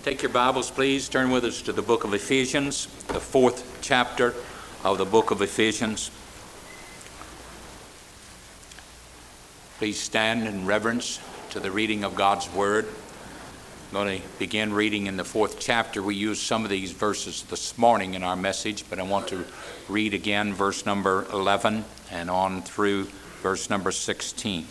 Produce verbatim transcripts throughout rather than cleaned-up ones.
Take your Bibles, please. Turn with us to the book of Ephesians, the fourth chapter of the book of Ephesians. Please stand in reverence to the reading of God's Word. I'm going to begin reading in the fourth chapter. We used some of these verses this morning in our message, but I want to read again verse number eleven and on through verse number sixteen.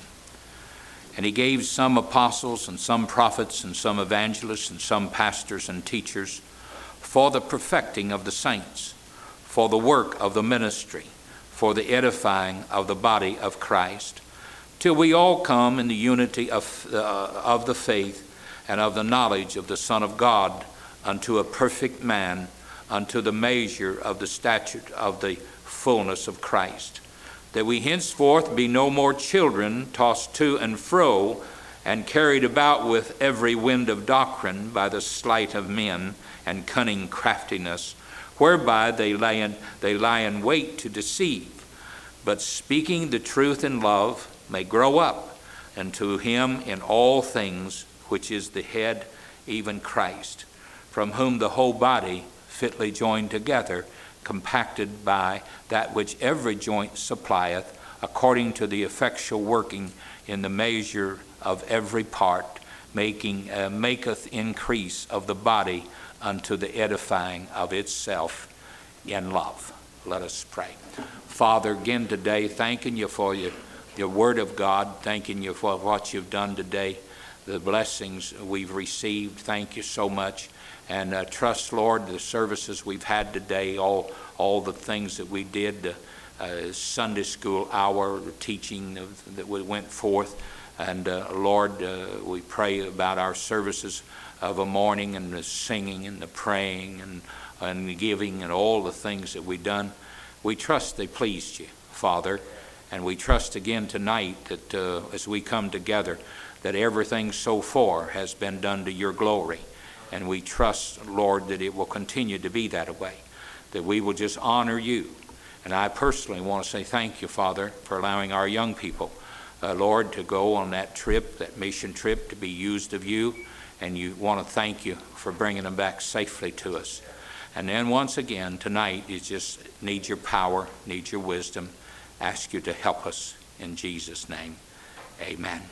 And he gave some apostles and some prophets and some evangelists and some pastors and teachers for the perfecting of the saints, for the work of the ministry, for the edifying of the body of Christ, till we all come in the unity of, uh, of the faith and of the knowledge of the Son of God, unto a perfect man, unto the measure of the stature of the fullness of Christ, that we henceforth be no more children, tossed to and fro, and carried about with every wind of doctrine by the sleight of men and cunning craftiness, whereby they lie in, they lie in wait to deceive, but speaking the truth in love may grow up unto him in all things, which is the head, even Christ, from whom the whole body fitly joined together, compacted by that which every joint supplieth, according to the effectual working in the measure of every part, making uh, maketh increase of the body unto the edifying of itself in love. Let us pray. Father, again today, thanking you for your, your word of God, thanking you for what you've done today, the blessings we've received. Thank you so much. And uh, trust, Lord, the services we've had today, all all the things that we did, the uh, Sunday school hour, the teaching of, that we went forth. And uh, Lord, uh, we pray about our services of a morning and the singing and the praying and, and the giving and all the things that we've done. We trust they pleased you, Father. And we trust again tonight that uh, as we come together, that everything so far has been done to your glory. And we trust, Lord, that it will continue to be that way, that we will just honor you. And I personally want to say thank you, Father, for allowing our young people, uh, Lord, to go on that trip, that mission trip, to be used of you. And you want to thank you for bringing them back safely to us. And then once again, tonight, it just needs your power, needs your wisdom. Ask you to help us in Jesus' name. Amen.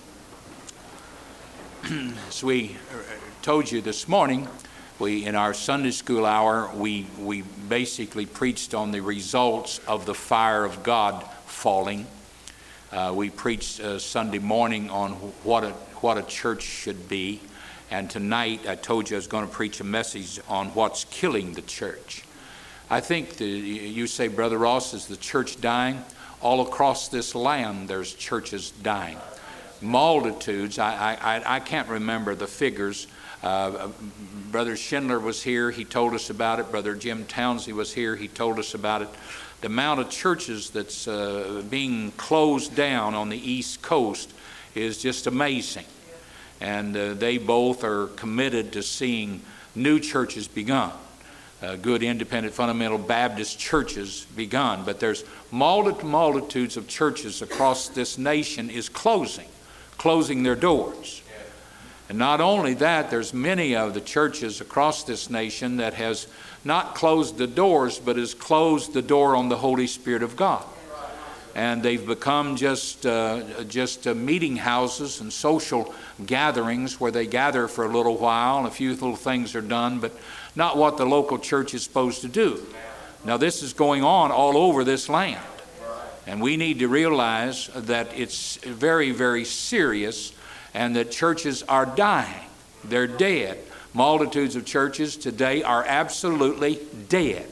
As we told you this morning, we in our Sunday school hour, we, we basically preached on the results of the fire of God falling. Uh, we preached uh, Sunday morning on what a, what a church should be. And tonight I told you I was going to preach a message on what's killing the church. I think the, you say, Brother Ross, is the church dying? All across this land there's churches dying. Multitudes. I, I, I can't remember the figures. Uh, Brother Schindler was here. He told us about it. Brother Jim Townsley was here. He told us about it. The amount of churches that's uh, being closed down on the East Coast is just amazing. And uh, they both are committed to seeing new churches begun. Uh, good independent fundamental Baptist churches begun. But there's multitude, multitudes of churches across this nation is closing. closing their doors. And not only that, there's many of the churches across this nation that has not closed the doors, but has closed the door on the Holy Spirit of God. And they've become just uh, just uh, meeting houses and social gatherings where they gather for a little while and a few little things are done, but not what the local church is supposed to do. Now this is going on all over this land. And we need to realize that it's very, very serious and that churches are dying. They're dead. Multitudes of churches today are absolutely dead.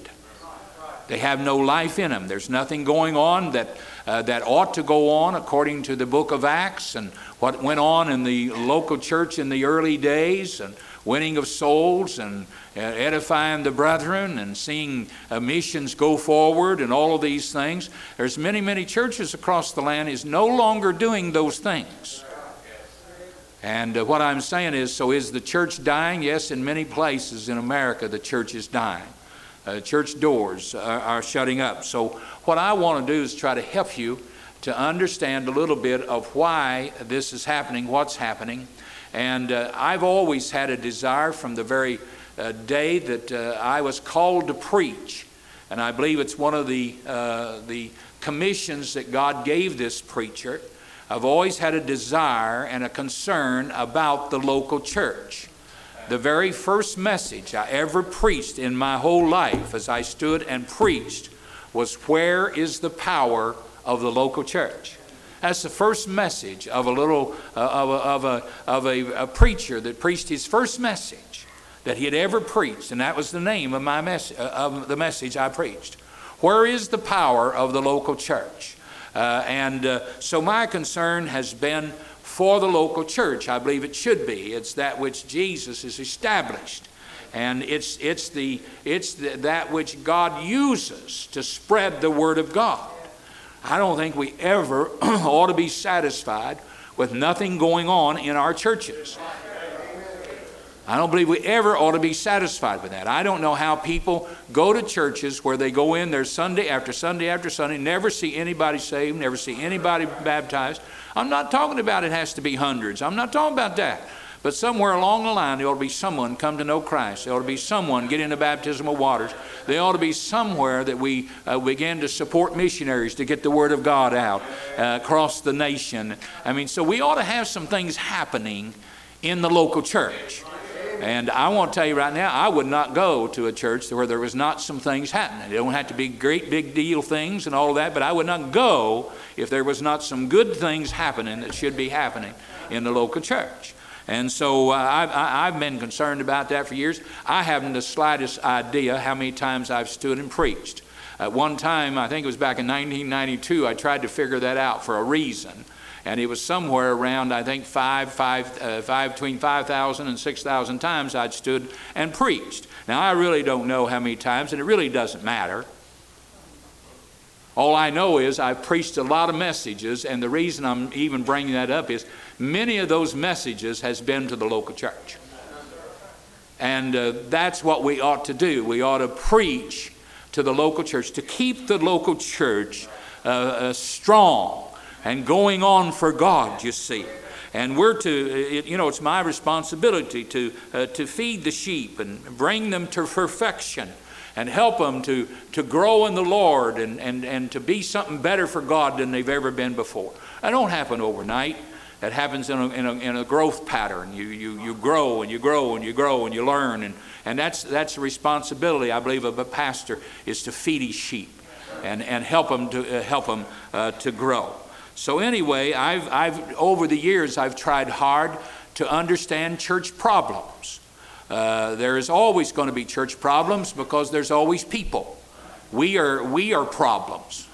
They have no life in them. There's nothing going on that uh, that ought to go on according to the book of Acts and what went on in the local church in the early days, and winning of souls and edifying the brethren and seeing uh, missions go forward and all of these things. There's many, many churches across the land is no longer doing those things. And uh, what I'm saying is, so is the church dying? Yes, in many places in America the church is dying. Uh, church doors are, are shutting up. So what I want to do is try to help you to understand a little bit of why this is happening, what's happening, And uh, I've always had a desire from the very uh, day that uh, I was called to preach. And I believe it's one of the, uh, the commissions that God gave this preacher. I've always had a desire and a concern about the local church. The very first message I ever preached in my whole life as I stood and preached was, where is the power of the local church? That's the first message of a little uh, of, a, of, a, of a, a preacher that preached his first message that he had ever preached, and that was the name of my message, uh, of the message I preached. Where is the power of the local church? Uh, and uh, so my concern has been for the local church. I believe it should be. It's that which Jesus has established. And it's, it's, the, it's the, that which God uses to spread the Word of God. I don't think we ever ought to be satisfied with nothing going on in our churches. I don't believe we ever ought to be satisfied with that. I don't know how people go to churches where they go in there Sunday after Sunday after Sunday, never see anybody saved, never see anybody baptized. I'm not talking about it has to be hundreds. I'm not talking about that. But somewhere along the line, there ought to be someone come to know Christ. There ought to be someone get into baptismal waters. There ought to be somewhere that we uh, begin to support missionaries to get the Word of God out uh, across the nation. I mean, so we ought to have some things happening in the local church. And I want to tell you right now, I would not go to a church where there was not some things happening. It don't have to be great big deal things and all of that, but I would not go if there was not some good things happening that should be happening in the local church. And so uh, I've, I've been concerned about that for years. I haven't the slightest idea how many times I've stood and preached. At one time, I think it was back in nineteen ninety-two, I tried to figure that out for a reason. And it was somewhere around, I think, five, five, uh, five between five thousand and six thousand times I'd stood and preached. Now, I really don't know how many times, and it really doesn't matter. All I know is I've preached a lot of messages, and the reason I'm even bringing that up is many of those messages has been to the local church. And uh, that's what we ought to do. We ought to preach to the local church, to keep the local church uh, uh, strong and going on for God, you see. And we're to, it, you know, it's my responsibility to, uh, to feed the sheep and bring them to perfection and help them to, to grow in the Lord and, and, and to be something better for God than they've ever been before. That don't happen overnight. That happens in a, in a, in a growth pattern. You, you, you grow and you grow and you grow and you learn. And, and that's, that's the responsibility, I believe, of a pastor, is to feed his sheep and, and help them to, uh, help them, uh, to grow. So anyway, I've, I've, over the years, I've tried hard to understand church problems. Uh, there is always going to be church problems because there's always people. We are, we are problems.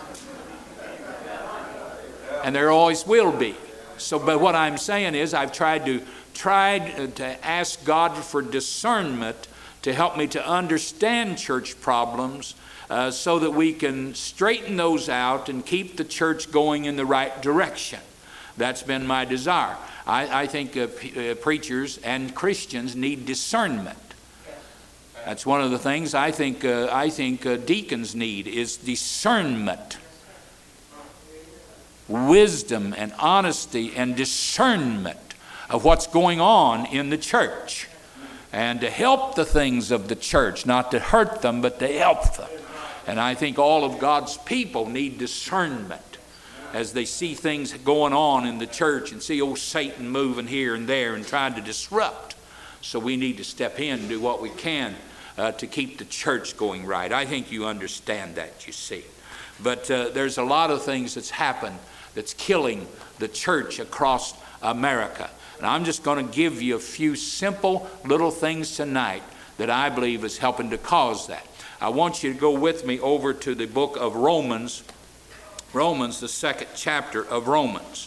And there always will be. So, but what I'm saying is I've tried to, tried to ask God for discernment to help me to understand church problems uh, so that we can straighten those out and keep the church going in the right direction. That's been my desire. I, I think uh, p- uh, preachers and Christians need discernment. That's one of the things I think, uh, I think uh, deacons need is discernment. Wisdom and honesty and discernment of what's going on in the church. And to help the things of the church, not to hurt them, but to help them. And I think all of God's people need discernment as they see things going on in the church and see old Satan moving here and there and trying to disrupt. So we need to step in and do what we can uh, to keep the church going right. I think you understand that, you see. But uh, there's a lot of things that's happened that's killing the church across America. And I'm just going to give you a few simple little things tonight that I believe is helping to cause that. I want you to go with me over to the book of Romans, Romans, the second chapter of Romans.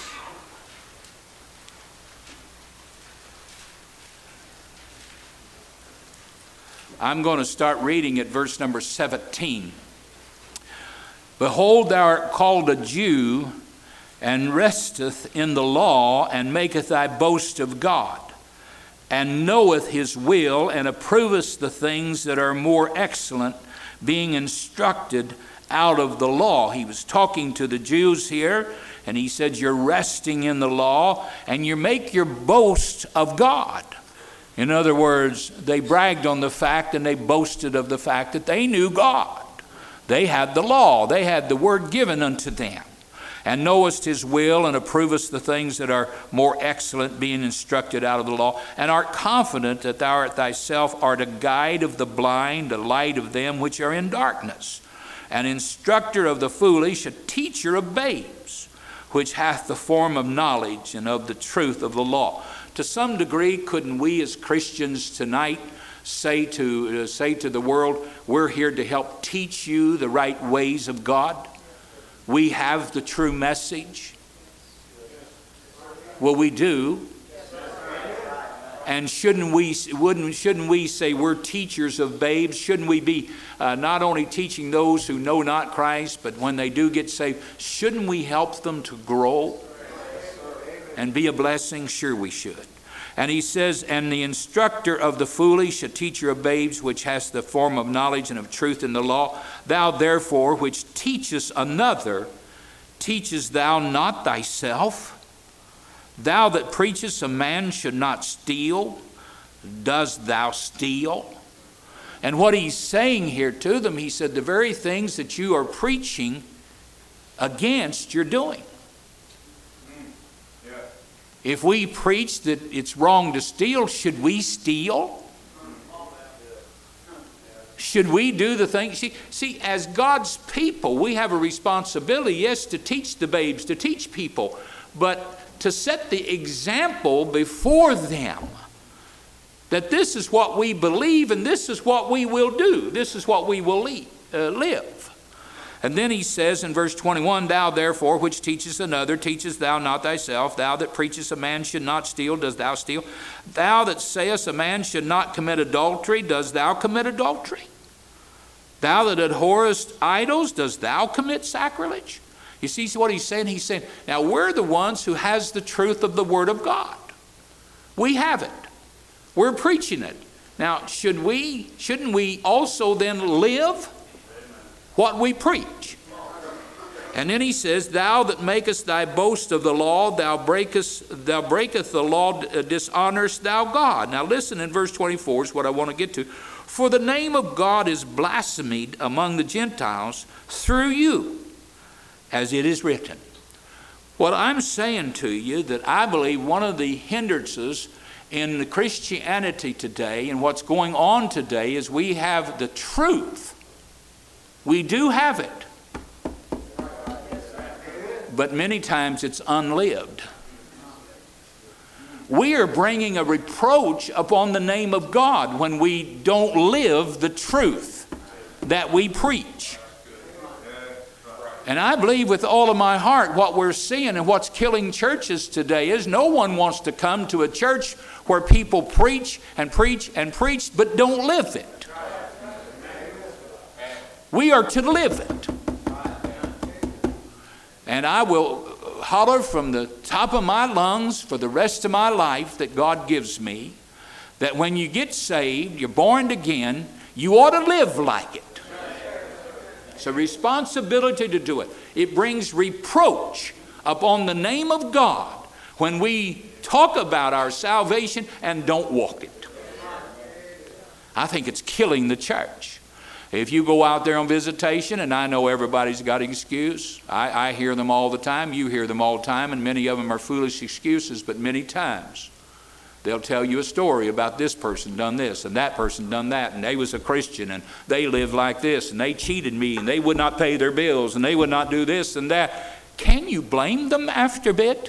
I'm going to start reading at verse number seventeen. Behold, thou art called a Jew, and resteth in the law, and maketh thy boast of God, and knoweth his will, and approvest the things that are more excellent, being instructed out of the law. He was talking to the Jews here, And he said, you're resting in the law and you make your boast of God. In other words, they bragged on the fact and they boasted of the fact that they knew God. They had the law. They had the word given unto them. And knowest his will, and approvest the things that are more excellent, being instructed out of the law, and art confident that thou art thyself art a guide of the blind, a light of them which are in darkness, an instructor of the foolish, a teacher of babes, which hath the form of knowledge and of the truth of the law. To some degree, couldn't we as Christians tonight say to, uh, say to the world, we're here to help teach you the right ways of God? We have the true message. Well, we do. And shouldn't we, wouldn't, shouldn't we say we're teachers of babes? Shouldn't we be uh, not only teaching those who know not Christ, but when they do get saved, shouldn't we help them to grow and be a blessing? Sure we should. And he says, and the instructor of the foolish, a teacher of babes, which has the form of knowledge and of truth in the law, thou therefore which teachest another, teachest thou not thyself? Thou that preachest a man should not steal, dost thou steal? And what he's saying here to them, he said, the very things that you are preaching against, you're doing. If we preach that it's wrong to steal, should we steal? Should we do the thing? See, see, as God's people, we have a responsibility, yes, to teach the babes, to teach people, but to set the example before them that this is what we believe and this is what we will do. This is what we will lead, uh, live. And then he says in verse twenty-one, thou therefore which teachest another, teachest thou not thyself? Thou that preachest a man should not steal, dost thou steal? Thou that sayest a man should not commit adultery, dost thou commit adultery? Thou that abhorrest idols, dost thou commit sacrilege? You see what he's saying? He's saying, now we're the ones who has the truth of the Word of God. We have it. We're preaching it. Now, should we, shouldn't we also then live what we preach? And then he says, thou that makest thy boast of the law, thou breakest, thou breakest the law, dishonorest thou God. Now listen, in verse twenty-four is what I want to get to. For the name of God is blasphemed among the Gentiles through you, as it is written. What I'm saying to you, that I believe one of the hindrances in the Christianity today and what's going on today is we have the truth. We do have it. But many times it's unlived. We are bringing a reproach upon the name of God when we don't live the truth that we preach. And I believe with all of my heart what we're seeing and what's killing churches today is no one wants to come to a church where people preach and preach and preach but don't live it. We are to live it. And I will holler from the top of my lungs for the rest of my life that God gives me, that when you get saved, you're born again, you ought to live like it. It's a responsibility to do it. It brings reproach upon the name of God when we talk about our salvation and don't walk it. I think it's killing the church. If you go out there on visitation, and I know everybody's got an excuse. I, I hear them all the time. You hear them all the time, and many of them are foolish excuses, but many times they'll tell you a story about this person done this and that person done that, and they was a Christian and they lived like this and they cheated me and they would not pay their bills and they would not do this and that. Can you blame them after a bit?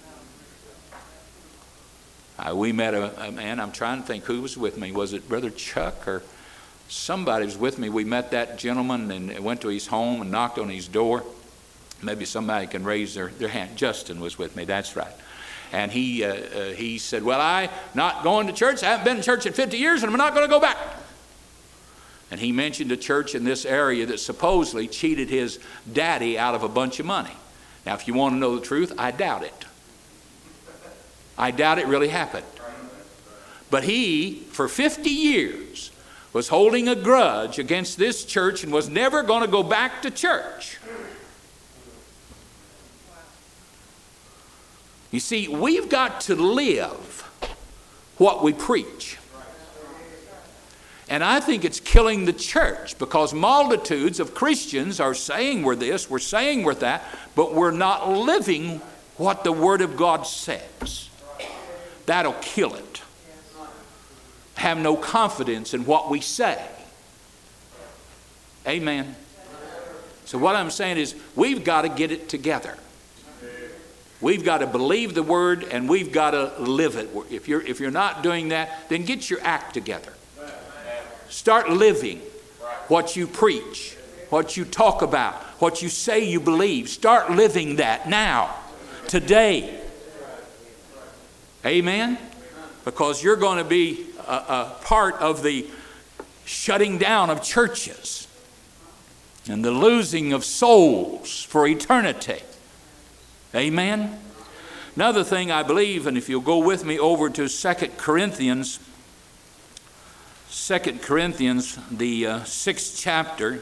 Uh, we met a, a man, I'm trying to think who was with me. Was it Brother Chuck or somebody was with me? We met that gentleman and went to his home and knocked on his door. Maybe somebody can raise their, their hand. Justin was with me, that's right. And he uh, uh, he said, well, I'm not going to church. I haven't been in church in fifty years and I'm not going to go back. And he mentioned a church in this area that supposedly cheated his daddy out of a bunch of money. Now, if you want to know the truth, I doubt it. I doubt it really happened. But he, for fifty years, was holding a grudge against this church and was never going to go back to church. You see, we've got to live what we preach. And I think it's killing the church, because multitudes of Christians are saying we're this, we're saying we're that, but we're not living what the Word of God says. That'll kill it. Have no confidence in what we say. Amen. So what I'm saying is, we've got to get it together. We've got to believe the Word, and we've got to live it. If you're, if you're not doing that, then get your act together. Start living what you preach, what you talk about, what you say you believe. Start living that now, today. Amen? Because you're going to be a, a part of the shutting down of churches and the losing of souls for eternity. Amen? Another thing I believe, and if you'll go with me over to Second Corinthians, Second Corinthians, the uh, sixth chapter.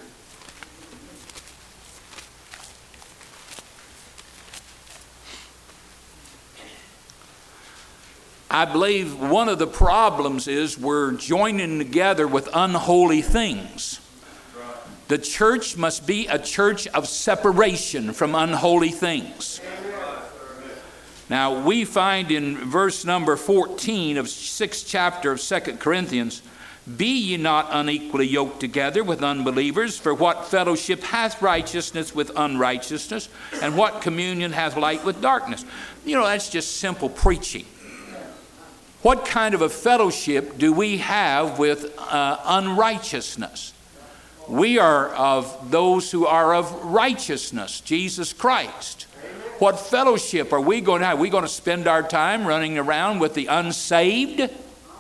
I believe one of the problems is we're joining together with unholy things. The church must be a church of separation from unholy things. Now, we find in verse number fourteen of sixth chapter of Second Corinthians, be ye not unequally yoked together with unbelievers, for what fellowship hath righteousness with unrighteousness, and what communion hath light with darkness? You know, that's just simple preaching. What kind of a fellowship do we have with uh, unrighteousness? We are of those who are of righteousness, Jesus Christ. What fellowship are we going to have? Are we going to spend our time running around with the unsaved?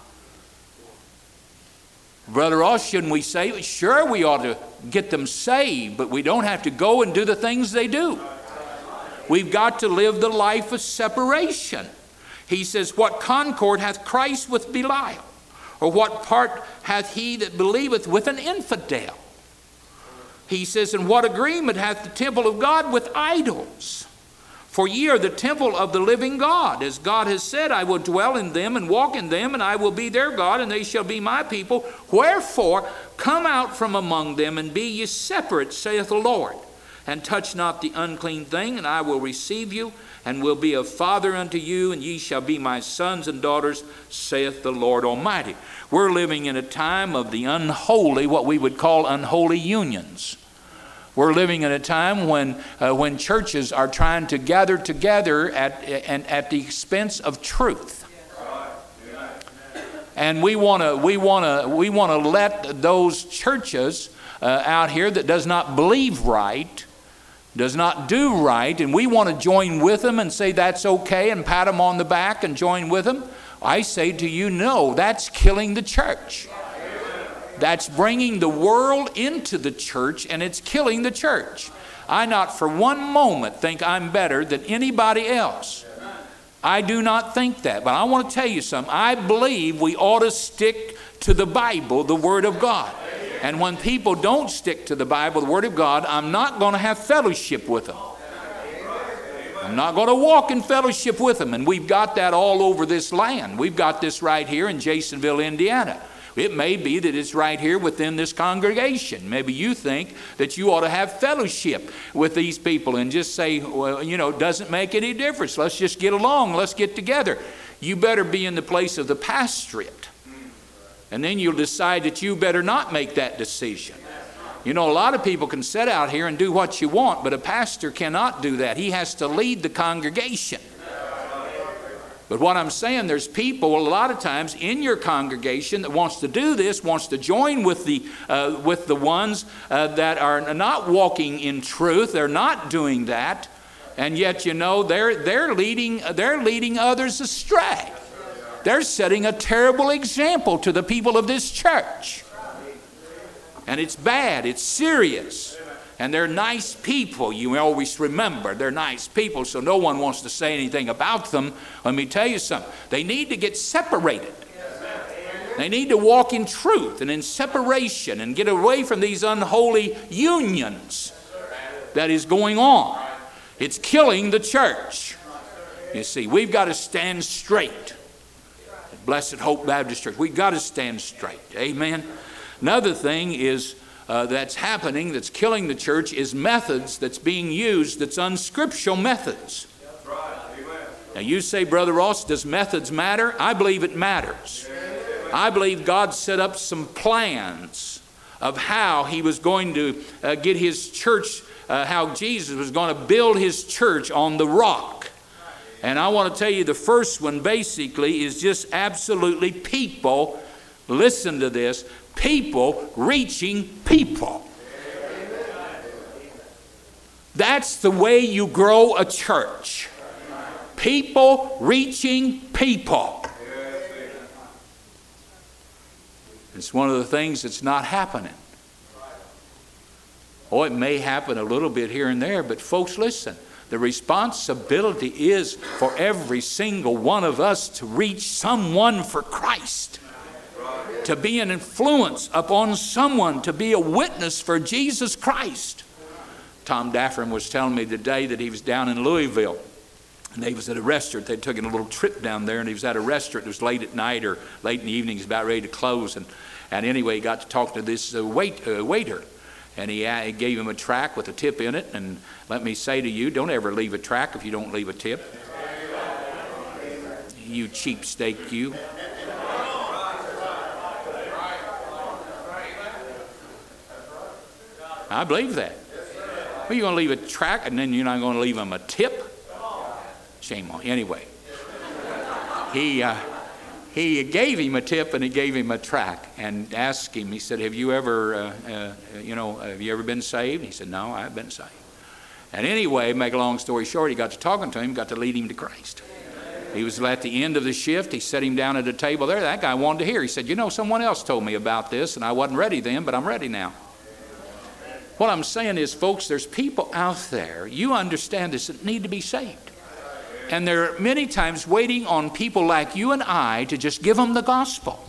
Brother Ross, shouldn't we say, sure, we ought to get them saved, but we don't have to go and do the things they do. We've got to live the life of separation. He says, what concord hath Christ with Belial? Or what part hath he that believeth with an infidel? He says, and what agreement hath the temple of God with idols? For ye are the temple of the living God. As God has said, I will dwell in them and walk in them, and I will be their God, and they shall be my people. Wherefore, come out from among them, and be ye separate, saith the Lord. And touch not the unclean thing, and I will receive you, and will be a father unto you, and ye shall be my sons and daughters, saith the Lord Almighty. We're living in a time of the unholy, what we would call unholy unions. We're living in a time when uh, when churches are trying to gather together at, at, at the expense of truth. And we want to we want to we want to let those churches uh, out here that does not believe right, does not do right, and we want to join with them and say that's okay and pat them on the back and join with them. I say to you, no, that's killing the church. That's bringing the world into the church, and it's killing the church. I not for one moment think I'm better than anybody else. I do not think that. But I want to tell you something. I believe we ought to stick to the Bible, the Word of God. And when people don't stick to the Bible, the Word of God, I'm not going to have fellowship with them. I'm not going to walk in fellowship with them. And we've got that all over this land. We've got this right here in Jasonville, Indiana. It may be that it's right here within this congregation. Maybe you think that you ought to have fellowship with these people and just say, well, you know, it doesn't make any difference. Let's just get along. Let's get together. You better be in the place of the pastorate. And then you'll decide that you better not make that decision. You know, a lot of people can sit out here and do what you want, but a pastor cannot do that. He has to lead the congregation. But what I'm saying, there's people a lot of times in your congregation that wants to do this, wants to join with the uh, with the ones uh, that are not walking in truth. They're not doing that, and yet you know they're they're leading they're leading others astray. They're setting a terrible example to the people of this church, and it's bad. It's serious. And they're nice people. You always remember they're nice people, so no one wants to say anything about them. Let me tell you something. They need to get separated. They need to walk in truth and in separation and get away from these unholy unions that is going on. It's killing the church. You see, we've got to stand straight. Blessed Hope Baptist Church, we've got to stand straight. Amen. Another thing is uh, that's happening, that's killing the church, is methods that's being used that's unscriptural methods. That's right. Amen. Now you say, Brother Ross, does methods matter? I believe it matters. I believe God set up some plans of how he was going to uh, get his church, uh, how Jesus was going to build his church on the rock. And I want to tell you, the first one basically is just absolutely people, listen to this, people reaching people. That's the way you grow a church. People reaching people. It's one of the things that's not happening. Oh, it may happen a little bit here and there, but folks, listen. The responsibility is for every single one of us to reach someone for Christ. To be an influence upon someone, to be a witness for Jesus Christ. Tom Daffern was telling me today that he was down in Louisville. And he was at a restaurant. They took a little trip down there, and he was at a restaurant. It was late at night or late in the evening. He was about ready to close. And, and anyway, he got to talk to this uh, wait, uh, waiter. And he, uh, he gave him a tract with a tip in it. And let me say to you, don't ever leave a tract if you don't leave a tip. You cheapstake, you. I believe that. Well, you're going to leave a tract and then you're not going to leave him a tip? Shame on you. Anyway, he, uh, he gave him a tip and he gave him a tract and asked him, he said, have you ever, uh, uh, you know, have you ever been saved? He said, no, I've been saved. And anyway, make a long story short, he got to talking to him, got to lead him to Christ. He was at the end of the shift. He set him down at a table there. That guy wanted to hear. He said, you know, someone else told me about this and I wasn't ready then, but I'm ready now. What I'm saying is, folks, there's people out there, you understand this, that need to be saved. And they're many times waiting on people like you and I to just give them the gospel.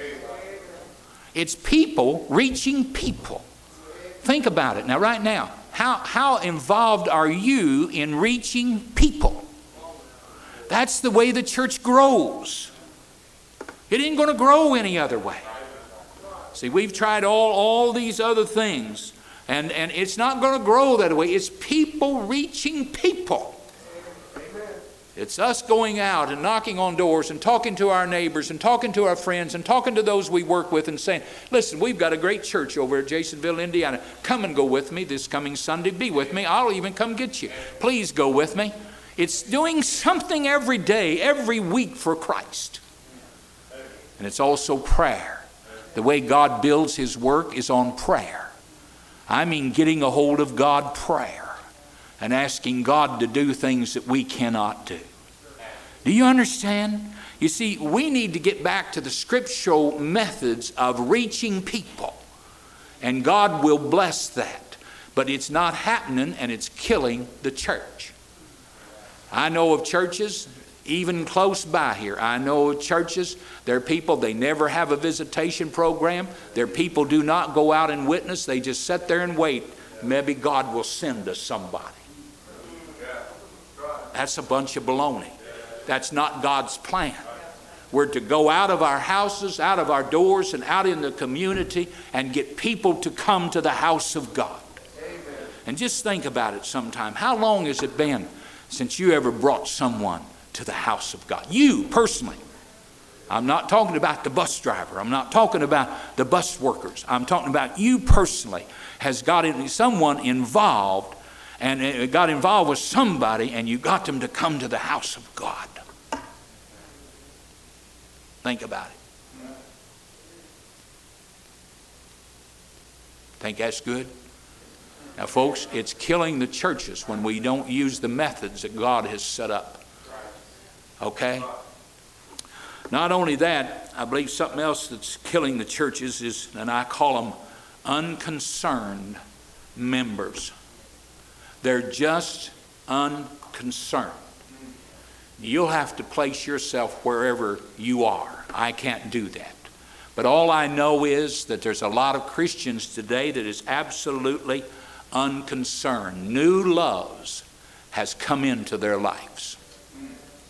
It's people reaching people. Think about it. Now, right now, how, how involved are you in reaching people? That's the way the church grows. It ain't going to grow any other way. See, we've tried all, all these other things, and, and it's not going to grow that way. It's people reaching people. It's us going out and knocking on doors and talking to our neighbors and talking to our friends and talking to those we work with and saying, listen, we've got a great church over at Jasonville, Indiana. Come and go with me this coming Sunday. Be with me. I'll even come get you. Please go with me. It's doing something every day, every week for Christ. And it's also prayer. The way God builds his work is on prayer. I mean getting a hold of God, prayer. And asking God to do things that we cannot do. Do you understand? You see, we need to get back to the scriptural methods of reaching people. And God will bless that. But it's not happening, and it's killing the church. I know of churches, even close by here, I know of churches, there are people, they never have a visitation program. Their people do not go out and witness. They just sit there and wait. Maybe God will send us somebody. That's a bunch of baloney. That's not God's plan. We're to go out of our houses, out of our doors, and out in the community and get people to come to the house of God. Amen. And just think about it sometime. How long has it been since you ever brought someone to the house of God? You personally. I'm not talking about the bus driver. I'm not talking about the bus workers. I'm talking about you personally. Has got someone involved and got involved with somebody, and you got them to come to the house of God. Think about it. Think that's good? Now, folks, it's killing the churches when we don't use the methods that God has set up. Okay? Not only that, I believe something else that's killing the churches is, and I call them unconcerned members. They're just unconcerned. You'll have to place yourself wherever you are. I can't do that. But all I know is that there's a lot of Christians today that is absolutely unconcerned. New loves has come into their lives.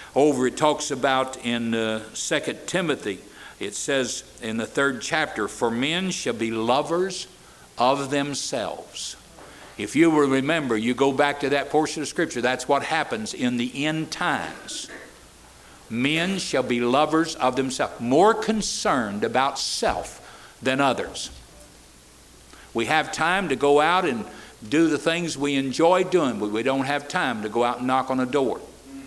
Over, it talks about in uh, Second Timothy, it says in the third chapter, for men shall be lovers of themselves. If you will remember, you go back to that portion of Scripture, that's what happens in the end times. Men shall be lovers of themselves, more concerned about self than others. We have time to go out and do the things we enjoy doing, but we don't have time to go out and knock on a door.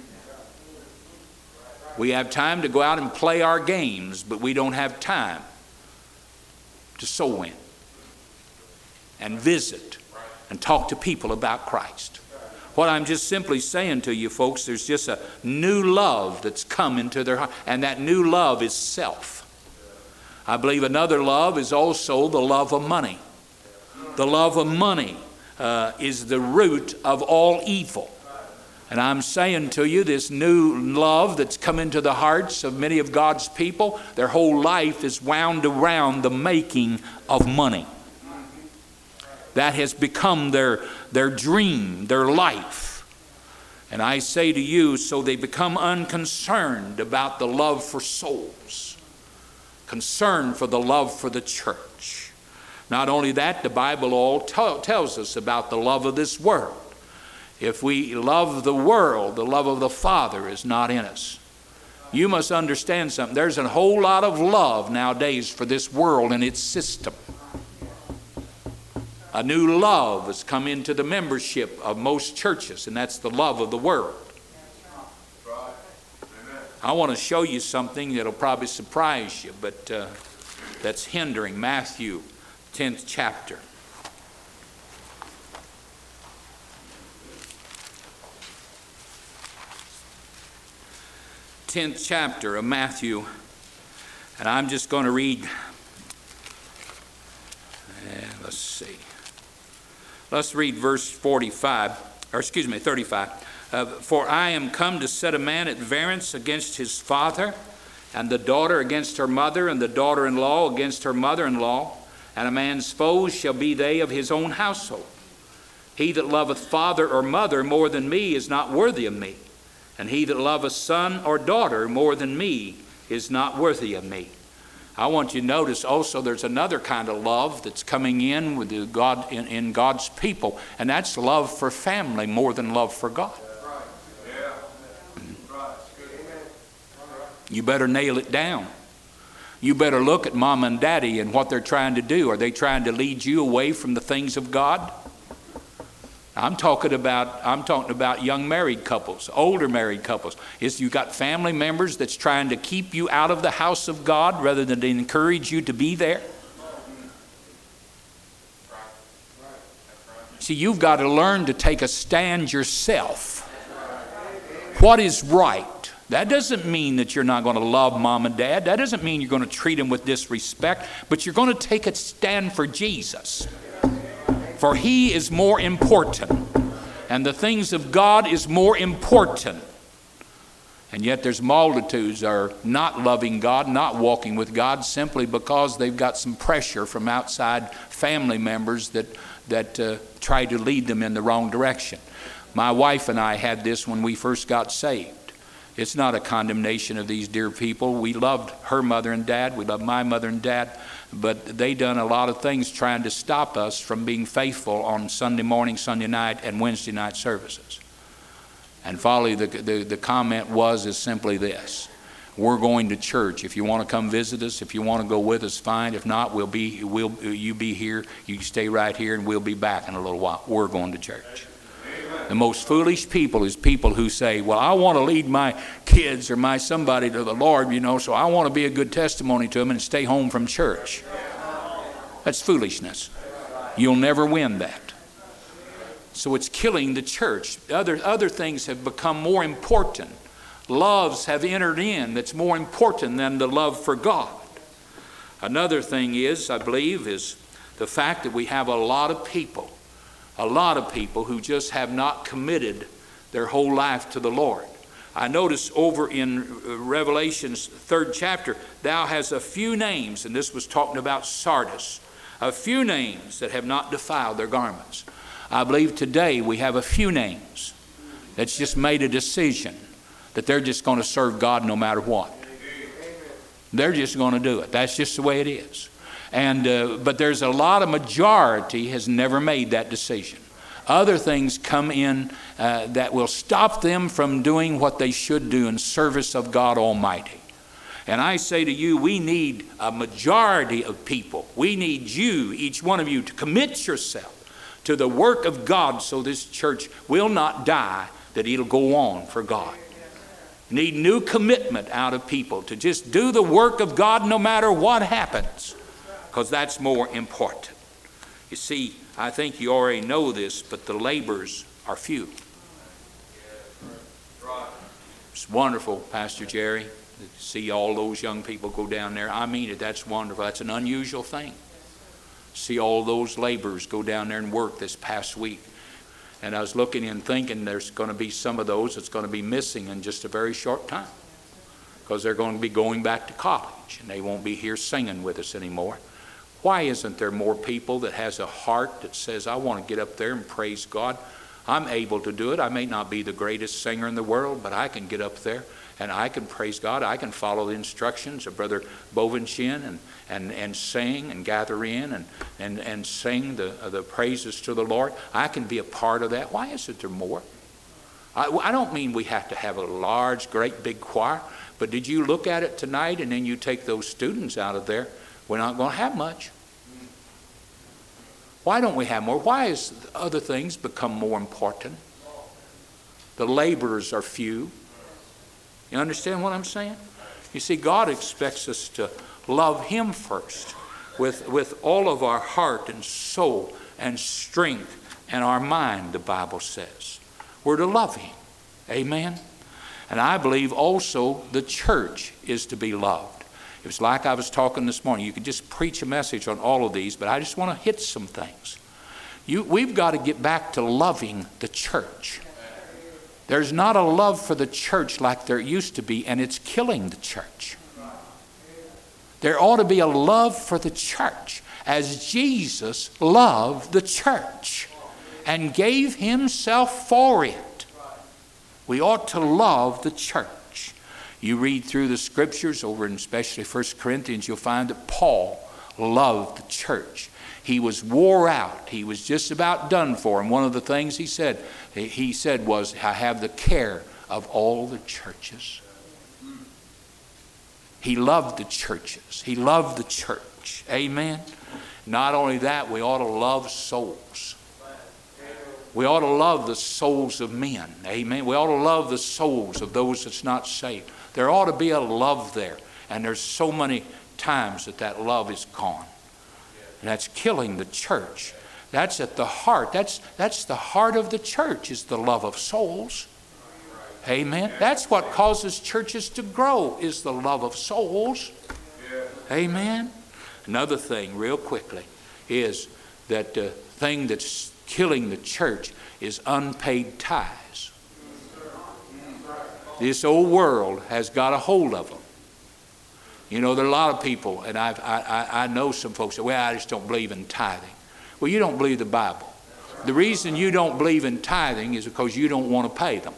We have time to go out and play our games, but we don't have time to soul win and visit and talk to people about Christ. What I'm just simply saying to you folks, there's just a new love that's come into their heart, and that new love is self. I believe another love is also the love of money. The love of money uh, is the root of all evil. And I'm saying to you, this new love that's come into the hearts of many of God's people, their whole life is wound around the making of money. That has become their, their dream, their life. And I say to you, so they become unconcerned about the love for souls, concerned for the love for the church. Not only that, the Bible all t- tells us about the love of this world. If we love the world, the love of the Father is not in us. You must understand something. There's a whole lot of love nowadays for this world and its system. A new love has come into the membership of most churches, and that's the love of the world. I want to show you something that'll probably surprise you, but uh, that's hindering. Matthew, tenth chapter. tenth chapter of Matthew, and I'm just going to read, uh, let's see, let's read verse forty-five, or excuse me, thirty-five. Uh, For I am come to set a man at variance against his father, and the daughter against her mother, and the daughter-in-law against her mother-in-law, and a man's foes shall be they of his own household. He that loveth father or mother more than me is not worthy of me. And he that loveth son or daughter more than me is not worthy of me. I want you to notice also there's another kind of love that's coming in with the God in, in God's people, and that's love for family more than love for God. You better nail it down. You better look at mom and daddy and what they're trying to do. Are they trying to lead you away from the things of God? I'm talking about I'm talking about young married couples, older married couples. Is you got family members that's trying to keep you out of the house of God rather than to encourage you to be there? See, you've got to learn to take a stand yourself. What is right? That doesn't mean that you're not going to love mom and dad. That doesn't mean you're going to treat them with disrespect, but you're going to take a stand for Jesus. For he is more important, and the things of God is more important. And yet there's multitudes are not loving God, not walking with God, simply because they've got some pressure from outside family members that, that uh, try to lead them in the wrong direction. My wife and I had this when we first got saved. It's not a condemnation of these dear people. We loved her mother and dad. We loved my mother and dad. But they done a lot of things trying to stop us from being faithful on Sunday morning, Sunday night, and Wednesday night services. And finally, the, the, the comment was is simply this. We're going to church. If you want to come visit us, if you want to go with us, fine. If not, we'll be, we'll, you be here. You stay right here, and we'll be back in a little while. We're going to church. The most foolish people is people who say, well, I want to lead my kids or my somebody to the Lord, you know, so I want to be a good testimony to them and stay home from church. That's foolishness. You'll never win that. So it's killing the church. Other, other things have become more important. Loves have entered in that's more important than the love for God. Another thing is, I believe, is the fact that we have a lot of people A lot of people who just have not committed their whole life to the Lord. I notice over in Revelation's third chapter, thou hast a few names, and this was talking about Sardis, a few names that have not defiled their garments. I believe today we have a few names that's just made a decision that they're just going to serve God no matter what. They're just going to do it. That's just the way it is. And uh, but there's a lot of majority has never made that decision. Other things come in uh, that will stop them from doing what they should do in service of God Almighty. And I say to you, we need a majority of people. We need you, each one of you, to commit yourself to the work of God so this church will not die, that it'll go on for God. Need new commitment out of people to just do the work of God no matter what happens, because that's more important. You see, I think you already know this, but the laborers are few. It's wonderful, Pastor Jerry, to see all those young people go down there. I mean it, that's wonderful. That's an unusual thing. See all those laborers go down there and work this past week. And I was looking and thinking there's going to be some of those that's going to be missing in just a very short time, because they're going to be going back to college and they won't be here singing with us anymore. Why isn't there more people that has a heart that says, I want to get up there and praise God? I'm able to do it. I may not be the greatest singer in the world, but I can get up there and I can praise God. I can follow the instructions of Brother Bovinchin and, and, and sing and gather in and, and, and sing the, uh, the praises to the Lord. I can be a part of that. Why isn't there more? I, I don't mean we have to have a large, great, big choir, but did you look at it tonight and then you take those students out of there? We're not going to have much. Why don't we have more? Why has other things become more important? The laborers are few. You understand what I'm saying? You see, God expects us to love Him first with, with all of our heart and soul and strength and our mind, the Bible says. We're to love Him. Amen? And I believe also the church is to be loved. It was like I was talking this morning. You could just preach a message on all of these, but I just want to hit some things. You, we've got to get back to loving the church. There's not a love for the church like there used to be, and it's killing the church. There ought to be a love for the church as Jesus loved the church and gave Himself for it. We ought to love the church. You read through the scriptures over in especially First Corinthians, you'll find that Paul loved the church. He was wore out. He was just about done for. And one of the things he said, he said was, I have the care of all the churches. He loved the churches. He loved the church. Amen. Not only that, we ought to love souls. We ought to love the souls of men. Amen. We ought to love the souls of those that's not saved. There ought to be a love there. And there's so many times that that love is gone. And that's killing the church. That's at the heart. That's, that's the heart of the church, is the love of souls. Amen. That's what causes churches to grow, is the love of souls. Amen. Another thing, real quickly, is that the thing that's killing the church is unpaid tithes. This old world has got a hold of them. You know, there are a lot of people, and I've, I, I know some folks say, well, I just don't believe in tithing. Well, you don't believe the Bible. The reason you don't believe in tithing is because you don't want to pay them.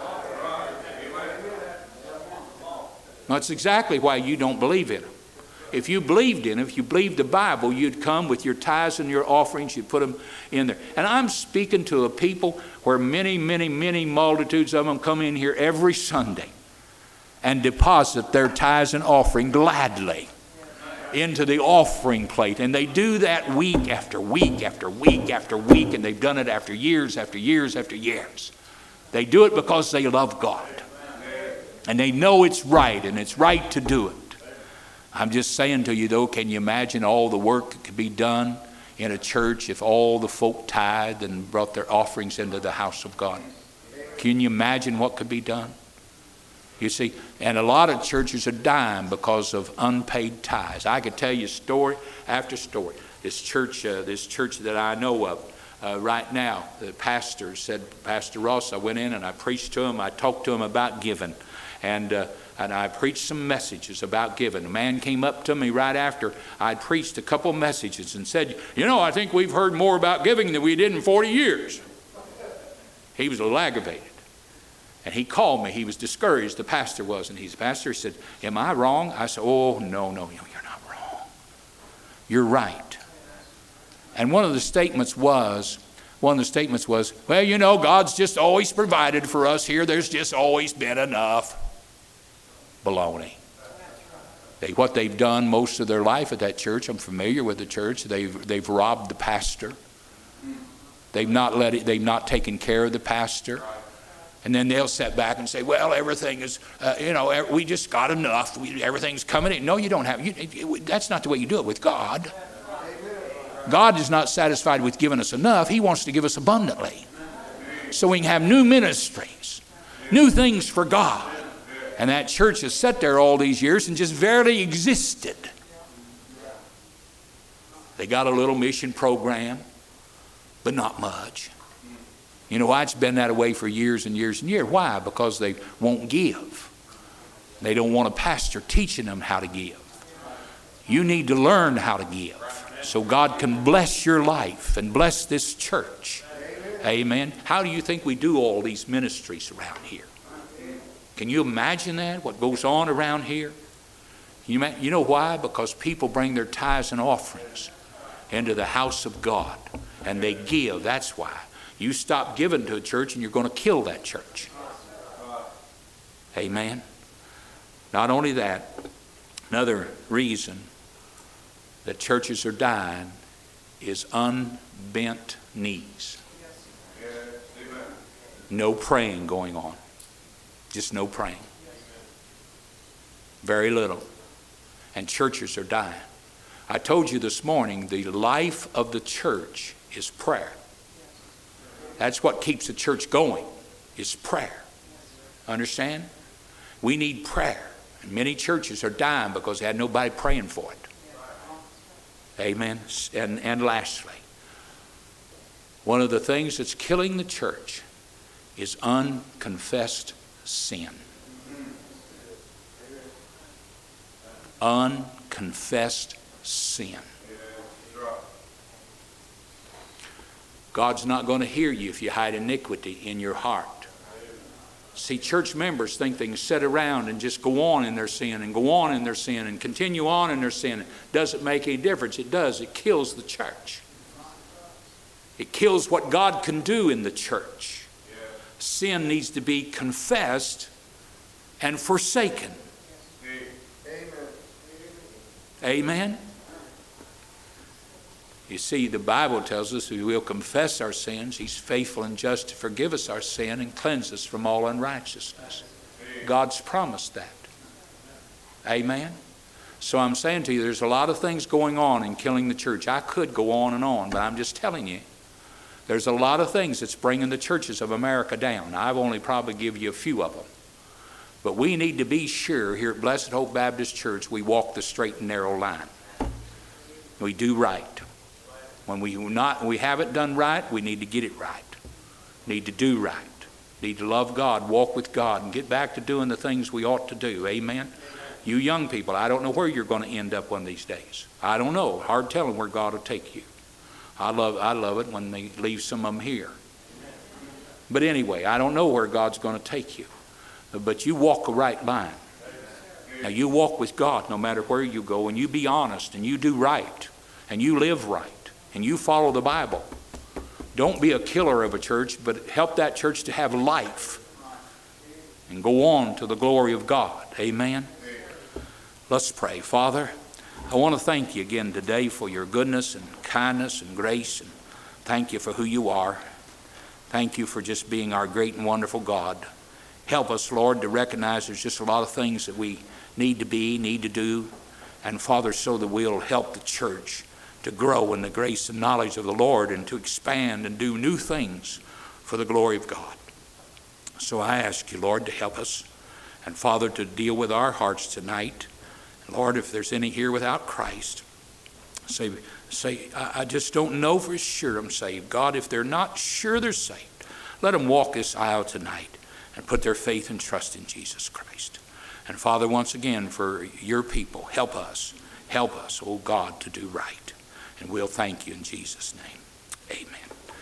That's exactly why you don't believe in them. If you believed in them, if you believed the Bible, you'd come with your tithes and your offerings, you'd put them in there. And I'm speaking to a people where many, many, many multitudes of them come in here every Sunday and deposit their tithes and offering gladly into the offering plate. And they do that week after week after week after week, and they've done it after years after years after years. They do it because they love God. And they know it's right, and it's right to do it. I'm just saying to you, though, can you imagine all the work that could be done in a church if all the folk tithed and brought their offerings into the house of God? Can you imagine what could be done? You see, and a lot of churches are dying because of unpaid tithes. I could tell you story after story. This church, uh, this church that I know of uh, right now, the pastor said, Pastor Ross, I went in and I preached to him. I talked to him about giving, and uh, and I preached some messages about giving. A man came up to me right after I'd preached a couple messages and said, you know, I think we've heard more about giving than we did in forty years. He was a little aggravated. And he called me. He was discouraged, the pastor was. And he's the pastor. He said, am I wrong? I said, oh, no, no, you're not wrong. You're right. And one of the statements was, one of the statements was, well, you know, God's just always provided for us here. There's just always been enough. Baloney. They, what they've done most of their life at that church, I'm familiar with the church, they've, they've robbed the pastor. They've not let it, they've not taken care of the pastor. And then they'll sit back and say, well, everything is, uh, you know, we just got enough. We, everything's coming in. No, you don't have. You, it, that's not the way you do it with God. God is not satisfied with giving us enough. He wants to give us abundantly. So we can have new ministries, new things for God. And that church has sat there all these years and just barely existed. They got a little mission program, but not much. You know why? It's been that way for years and years and years. Why? Because they won't give. They don't want a pastor teaching them how to give. You need to learn how to give so God can bless your life and bless this church. Amen. How do you think we do all these ministries around here? Can you imagine that, what goes on around here? You, you know why? Because people bring their tithes and offerings into the house of God, and they give. That's why. You stop giving to a church, and you're going to kill that church. Amen. Not only that, another reason that churches are dying is unbent knees. No praying going on. Just no praying. Very little. And churches are dying. I told you this morning, the life of the church is prayer. That's what keeps the church going, is prayer. Understand? We need prayer. And many churches are dying because they had nobody praying for it. Amen. And, and lastly, one of the things that's killing the church is unconfessed sin. Unconfessed sin. God's not going to hear you if you hide iniquity in your heart. See, church members think they can sit around and just go on in their sin and go on in their sin and continue on in their sin. It doesn't make any difference. It does. It kills the church. It kills what God can do in the church. Sin needs to be confessed and forsaken. Amen. Amen. You see, the Bible tells us we will confess our sins. He's faithful and just to forgive us our sin and cleanse us from all unrighteousness. God's promised that. Amen. So I'm saying to you, there's a lot of things going on in killing the church. I could go on and on, but I'm just telling you. There's a lot of things that's bringing the churches of America down. I've only probably given you a few of them. But we need to be sure here at Blessed Hope Baptist Church we walk the straight and narrow line. We do right. When we not we haven't done right, we need to get it right. Need to do right. Need to love God, walk with God, and get back to doing the things we ought to do. Amen? You young people, I don't know where you're going to end up one of these days. I don't know. Hard telling where God will take you. I love, I love it when they leave some of them here. But anyway, I don't know where God's going to take you. But you walk a right line. Now you walk with God no matter where you go, and you be honest, and you do right, and you live right, and you follow the Bible. Don't be a killer of a church, but help that church to have life and go on to the glory of God. Amen. Let's pray. Father, I want to thank you again today for your goodness and kindness and grace. And thank you for who you are. Thank you for just being our great and wonderful God. Help us, Lord, to recognize there's just a lot of things that we need to be, need to do. And Father, so that we'll help the church to grow in the grace and knowledge of the Lord and to expand and do new things for the glory of God. So I ask you, Lord, to help us. And Father, to deal with our hearts tonight. Lord, if there's any here without Christ, say, say I, I just don't know for sure I'm saved. God, if they're not sure they're saved, let them walk this aisle tonight and put their faith and trust in Jesus Christ. And Father, once again, for your people, help us, help us, oh God, to do right. And we'll thank you in Jesus' name. Amen.